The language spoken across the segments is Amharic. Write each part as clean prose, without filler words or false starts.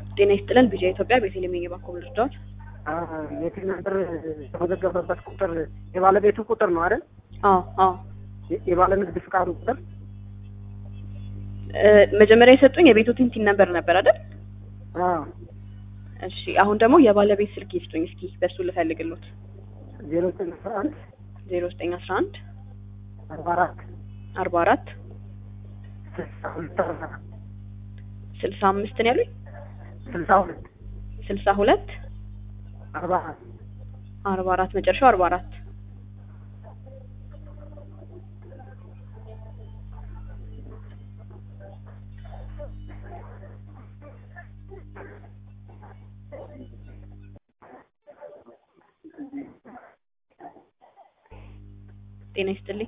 ጤና ይስጥልን ቢጃ ኢትዮጵያ ቤተልሔም የባንክ ልርዳዎት? የቴሌ ነበር የተመዘገበበት ቁጥር የባለቤቱ ቁጥር ነው አይደል? አዎ የባለ ንግድ ፍቃዱ ቁጥር መጀመሪያ የሰጡኝ የቤቶትን ቲን ነበር አይደል? እሺ አሁን ደግሞ የባለቤት ስልክ ይስጡኝ እስኪ በሱ ልፈልግልዎት። 0911 0911 44 44 65 ነው ያሉኝ? 62 44 መጨረሻው 44 ጤና ይስጥልኝ።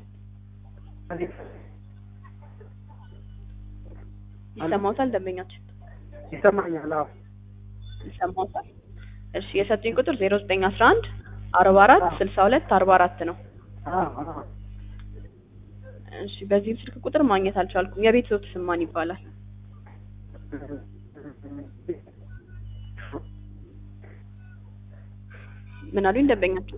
ይሰማዎታል ደንበኛችን? ይሰማኛል። አዎ ይሰማዎታል? እሺ የሰጡኝ ቁጥር 0911 44 62 44 ነው። እሺ በዚህ ስልክ ቁጥር ማግኘት አልቻልኩም። የቤትዎት ስም ማን ይባላል? ምን አሉኝ ደንበኛችን?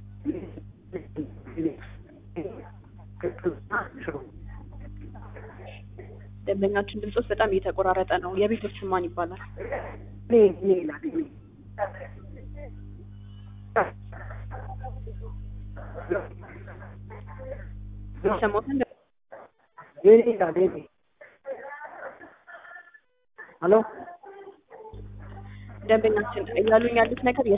ደንበኛችን ድምጾት በጣም እየተቆራረጠ ነው። የቤትዎት ስም ማን ይባላል? ይሰማዎታል? ሄሎ ደንበኛችን እያሉኝ ያሉት ነገር